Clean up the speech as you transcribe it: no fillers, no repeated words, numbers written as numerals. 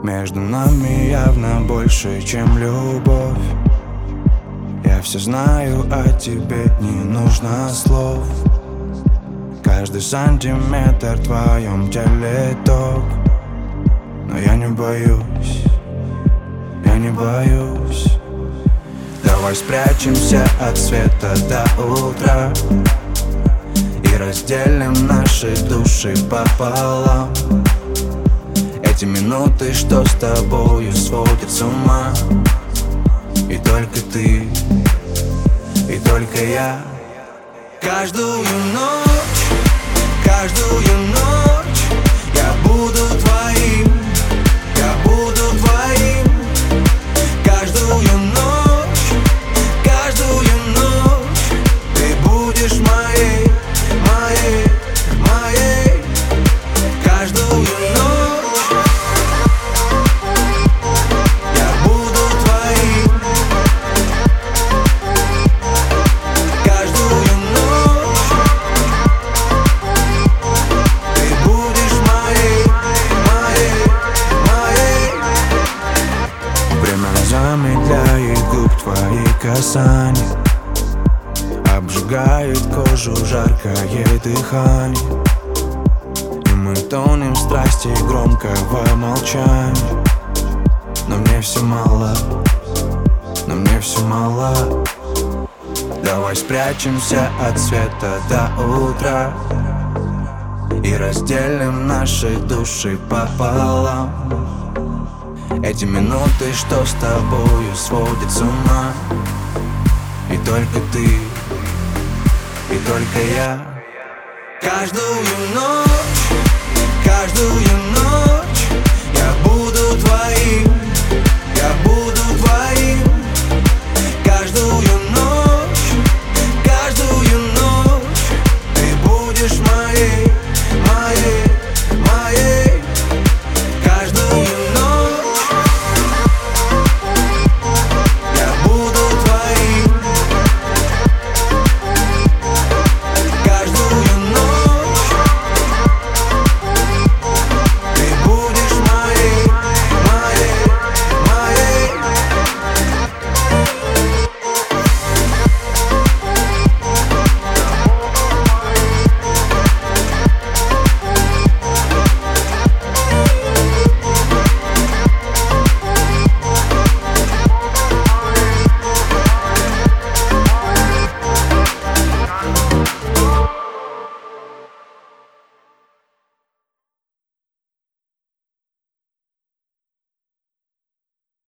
Между нами явно больше, чем любовь. Я все знаю о тебе, не нужно слов. Каждый сантиметр в твоем теле ток. Но я не боюсь, я не боюсь. Давай спрячемся от света до утра и разделим наши души пополам. Эти минуты, что с тобою сводят с ума. И только ты, и только я. Каждую ночь, каждую ночь я буду твоим, я буду твоим. Каждую ночь, каждую ночь ты будешь моей, моей, моей. Каждую ночь я буду твоим. Каждую ночь ты будешь моей, моей, моей. Время замедляет губ твои касания, обжигает кожу жаркое дыхание. И мы тонем в страсти громкого молчания. Но мне все мало, но мне все мало. Давай спрячемся от света до утра и разделим наши души пополам. Эти минуты, что с тобою сводят с ума. И только ты, и только я. Каждую ночь